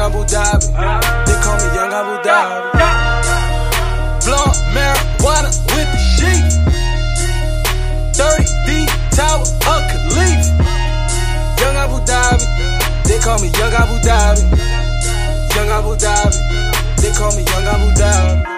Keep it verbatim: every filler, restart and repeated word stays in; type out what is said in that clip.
Abu Dhabi. They call me Young Abu Dhabi. Blunt marijuana with the sheep. thirty feet tower of Khalifa. Young Abu Dhabi. They call me Young Abu Dhabi. Young Abu Dhabi. They call me Young Abu Dhabi.